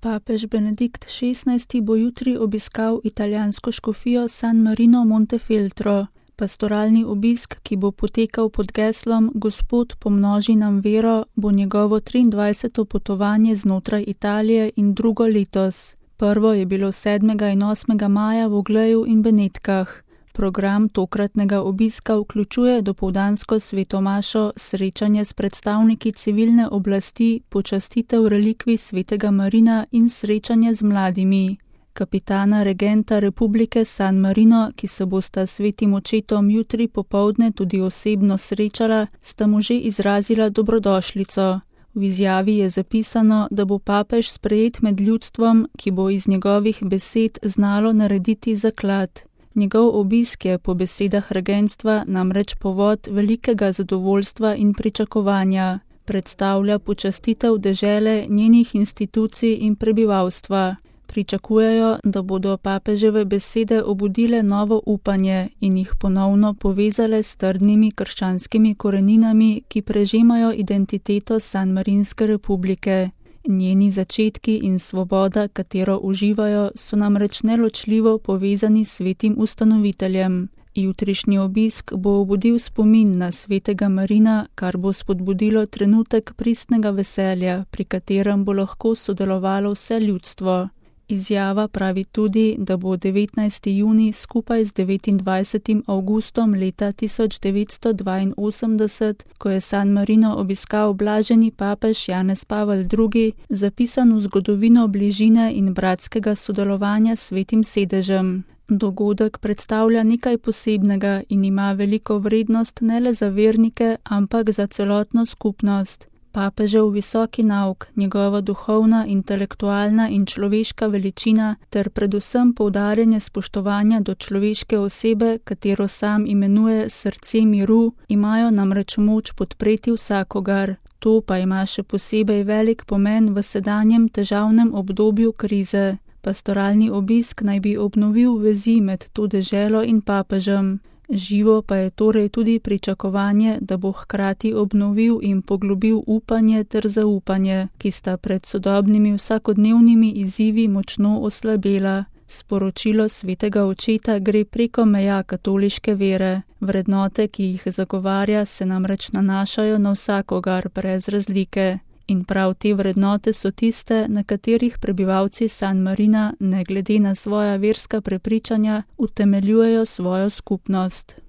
Papež Benedikt XVI. Bo jutri obiskal italijansko škofijo San Marino Montefeltro. Pastoralni obisk, ki bo potekal pod geslom Gospod pomnoži nam vero, bo njegovo 23. potovanje znotraj Italije in drugo letos. Prvo je bilo 7. in 8. maja v Ogleju in Benetkah. Program tokratnega obiska vključuje dopoldansko svetomašo, srečanje s predstavniki civilne oblasti, počastitev relikvij svetega Marina in srečanje z mladimi. Kapitana regenta Republike San Marino, ki se bosta s svetim očetom jutri popoldne tudi osebno srečala, sta mu že izrazila dobrodošlico. V izjavi je zapisano, da bo papež sprejet med ljudstvom, ki bo iz njegovih besed znalo narediti zaklad. Njegov obisk je po besedah regentstva namreč povod velikega zadovoljstva in pričakovanja. Predstavlja počastitev dežele, njenih institucij in prebivalstva. Pričakujejo, da bodo papeževe besede obudile novo upanje in jih ponovno povezale s trdnimi krščanskimi koreninami, ki prežemajo identiteto Sanmarinske republike. Njeni začetki in svoboda, katero uživajo, so namreč neločljivo povezani s svetim ustanoviteljem. Jutrišnji obisk bo obudil spomin na svetega Marina, kar bo spodbudilo trenutek pristnega veselja, pri katerem bo lahko sodelovalo vse ljudstvo. Izjava pravi tudi, da bo 19. junij skupaj z 29. avgustom leta 1982, ko je San Marino obiskal blaženi papež Janez Pavel II., zapisan v zgodovino bližine in bratskega sodelovanja s svetim sedežem. Dogodek predstavlja nekaj posebnega in ima veliko vrednost ne le za vernike, ampak za celotno skupnost. Papežev visoki nauk, njegova duhovna, intelektualna in človeška veličina ter predvsem poudarjanje spoštovanja do človeške osebe, katero sam imenuje srce miru, imajo namreč moč podpreti vsakogar. To pa ima še posebej velik pomen v sedanjem težavnem obdobju krize. Pastoralni obisk naj bi obnovil vezi med to deželo in papežem. Živo pa je torej tudi pričakovanje, da bo hkrati obnovil in poglobil upanje ter zaupanje, ki sta pred sodobnimi vsakodnevnimi izzivi močno oslabela. Sporočilo svetega očeta gre preko meja katoliške vere. Vrednote, ki jih zagovarja, se namreč nanašajo na vsakogar brez razlike. In prav te vrednote so tiste, na katerih prebivalci San Marina, ne glede na svoja verska prepričanja, utemeljujejo svojo skupnost.